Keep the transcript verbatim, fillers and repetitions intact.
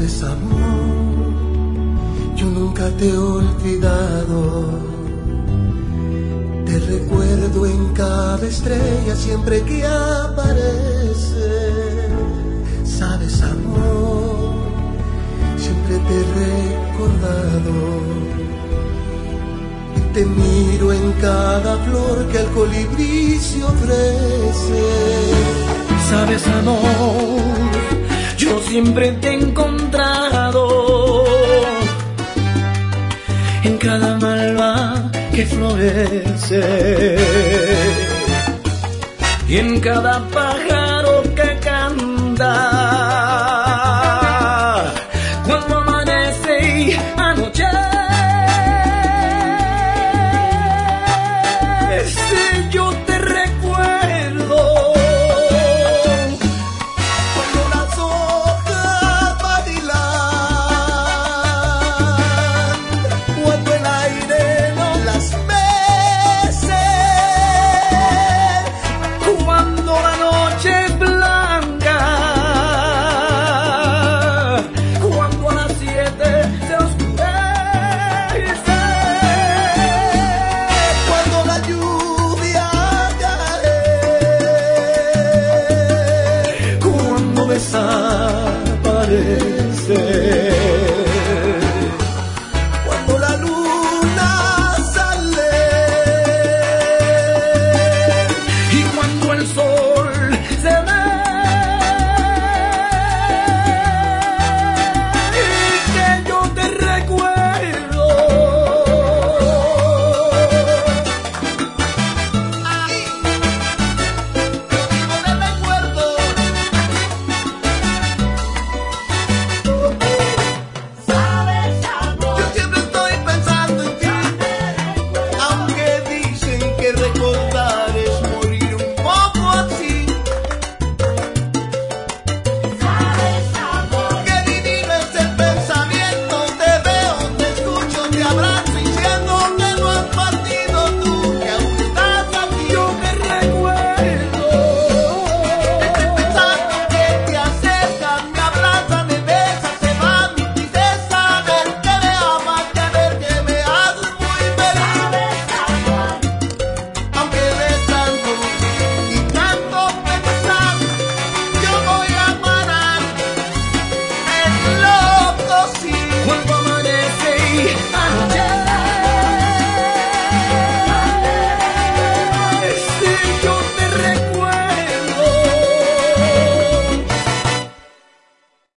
Sabes, amor, yo nunca te he olvidado. Te recuerdo en cada estrella siempre que aparece. Sabes, amor, siempre te he recordado. Y te miro en cada flor que el colibrí se ofrece. Sabes, amor, yo siempre te he encontrado en cada malva que florece y en cada pájaro que canta cuando amanece y anochece. Yo te recuerdo cuando las hojas vacilan, cuando el aire no las mece, cuando la noche es blanca, cuando a las siete se oscurece, cuando la lluvia cae, cuando desaparece.